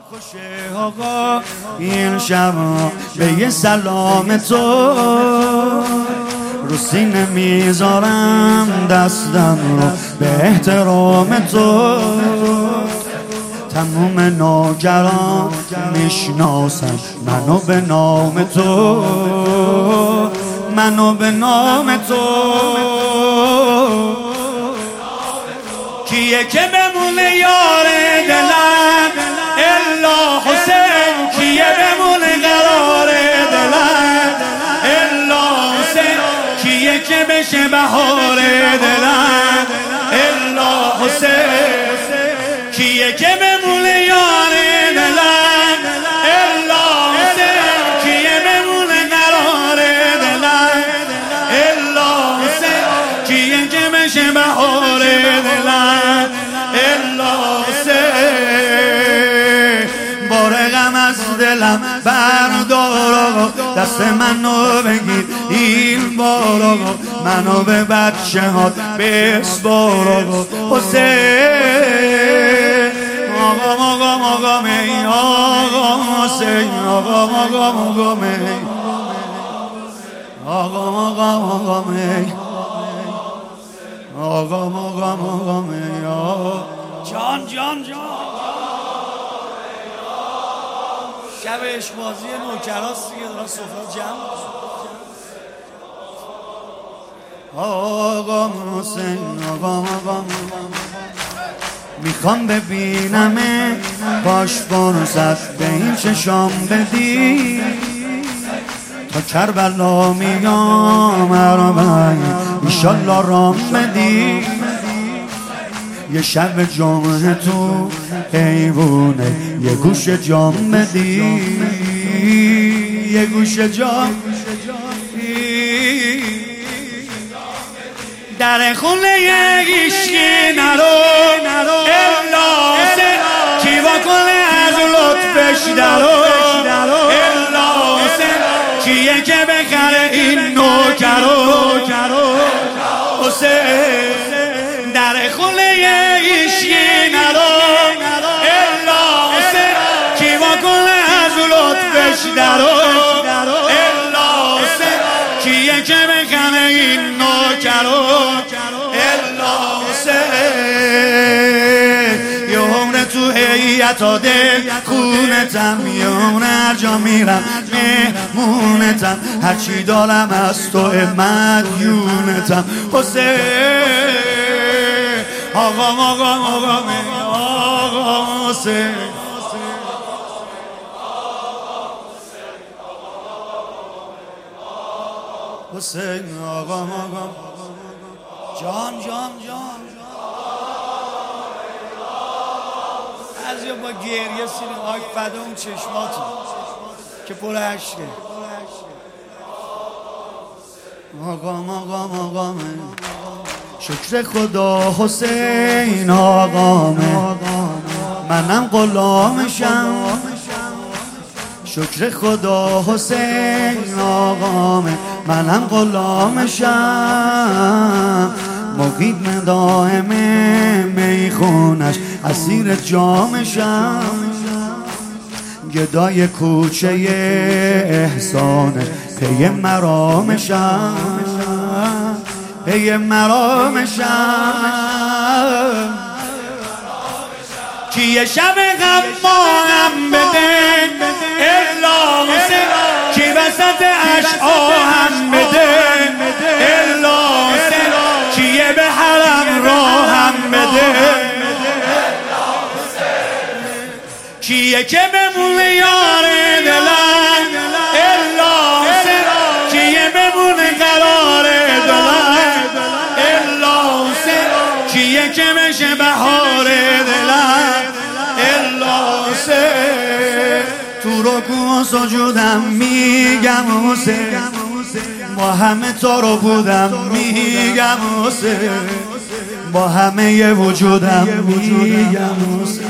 خوشه آقا این شب به یه سلام تو رو سینه میذارم دستم رو به احترام تو. تموم نوکران میشناسن منو به نام تو، منو به نام تو. کیه که بمونه یار دلم الا حسین، کیه بمونه قرار دلم الا حسین، کیه که بشه بهار دلم الا حسین، کیه که بمونه یار دلم الا حسین، کیه بمونه قرار دلم الا حسین، کیه که بشه بهار دلم الا حسین. بار غم از دلم بردار آقا، دست منو بگیر این بار آقا، منو به بچه ها بسپار آقا حسین. آقا آقا آقا می آقا حسین، آقا آقا آقا می آقا آقا آقا می آقا آقا آقا می جان جان جان. شب اشبازی نوکراست دیگه، دارن سفره جمع. آقا حسین آقا آقا میخوام ببینمه، باش فرصت به این چشام بدی، تا کربلا میام عربای ایشالله رام بدی. یه شب جمعه تو حیوونه یه گوش جام بدی، یه گوش جام. در خونه یکیشکی نرو الا حسین، کی واکنه از لطفش درو الا حسین، کیه که بخره این نوکرو حسین. در خونه یکیشکی نرو الا حسین، کی واکنه از لطفش درو الا حسین، کیه که بخره این نوکرو الا حسین. یه عمر تو هیئتا دل خونتم، یه عمر هر جا میرم مهمونتم، هرچی دارم از تو مدیونتم حسین. آقا آقا آقا آقا حسین، حسین آقا آقا جان جان جان. از با گریه سینه آی فدا اون چشماتون که پر عشقه. آقا آقا آقا شکر خدا حسین آقامه، منم غلامشم. شکر خدا حسین آقامه، منم غلامشم. مقیم دائمه میخونش اسیر جامشم، گدای کوچه احسانش پی مرامشم، پی مرامشم. کیه شب غم ماهم بده الا حسین، کی وسط اشعاهم بده الا حسین، کیه به حرم راهم بده، کیه که بمونه یار دلم الا حسین، کیه بمونه قرار دلم الا حسین، کیه که بشه بهار دلم الا حسین. تو رکوع و سجودم میگم حسین، با همه تو رو بودم میگم حسین، با همه وجودم میگم حسین.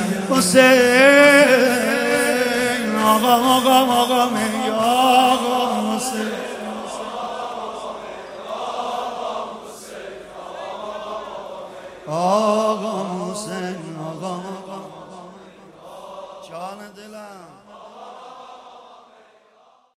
حسین آقا آقا آقا می آقا حسین. آقا حسین آقا جان جان دلم